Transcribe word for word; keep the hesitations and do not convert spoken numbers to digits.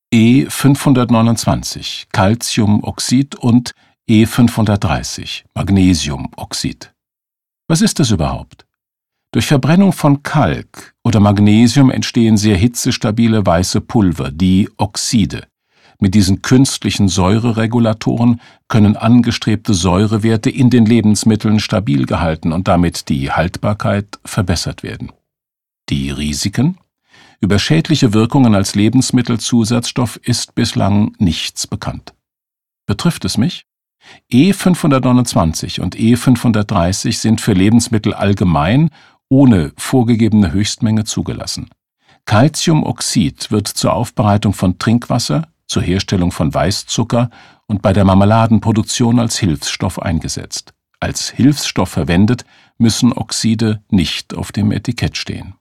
E fünfhundertneunundzwanzig, Calciumoxid und E fünfhundertdreißig, Magnesiumoxid. Was ist das überhaupt? Durch Verbrennung von Kalk oder Magnesium entstehen sehr hitzestabile weiße Pulver, die Oxide. Mit diesen künstlichen Säureregulatoren können angestrebte Säurewerte in den Lebensmitteln stabil gehalten und damit die Haltbarkeit verbessert werden. Die Risiken? Über schädliche Wirkungen als Lebensmittelzusatzstoff ist bislang nichts bekannt. Betrifft es mich? E fünfhundertneunundzwanzig und E fünfhundertdreißig sind für Lebensmittel allgemein ohne vorgegebene Höchstmenge zugelassen. Calciumoxid wird zur Aufbereitung von Trinkwasser, zur Herstellung von Weißzucker und bei der Marmeladenproduktion als Hilfsstoff eingesetzt. Als Hilfsstoff verwendet, müssen Oxide nicht auf dem Etikett stehen.